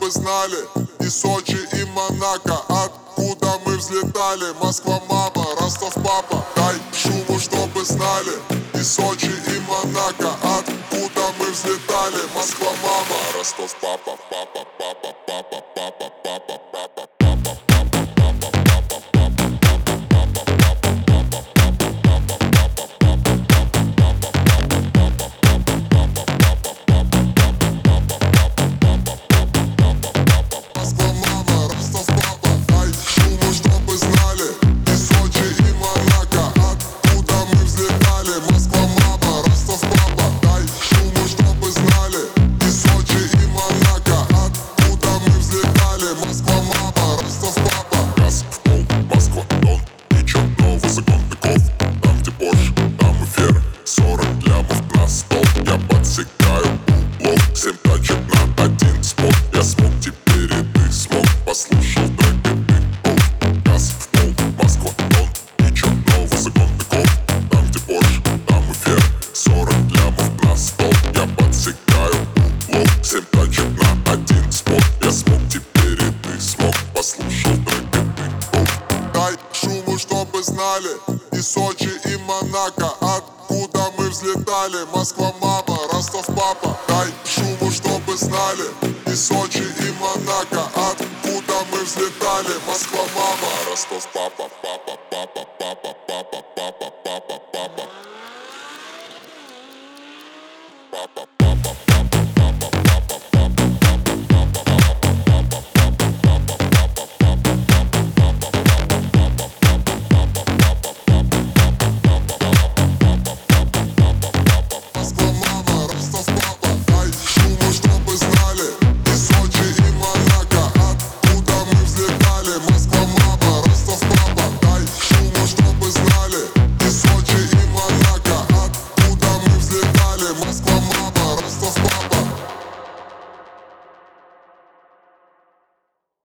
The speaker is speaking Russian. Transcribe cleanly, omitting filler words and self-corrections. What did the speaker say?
чтобы знали. И Сочи, и Монако, откуда мы взлетали. Москва, мама, Ростов, папа, дай шуму, чтобы знали. И Сочи, и Монако, откуда мы взлетали. Москва, мама, Ростов, папа, папа, папа, папа, папа, папа, папа. Чтобы знали, и Сочи, и Монако, откуда мы взлетали. Москва, мама, Ростов, папа, дай шуму, чтобы знали. И Сочи, и Монако, откуда мы взлетали. Москва, мама, Ростов, папа, папа.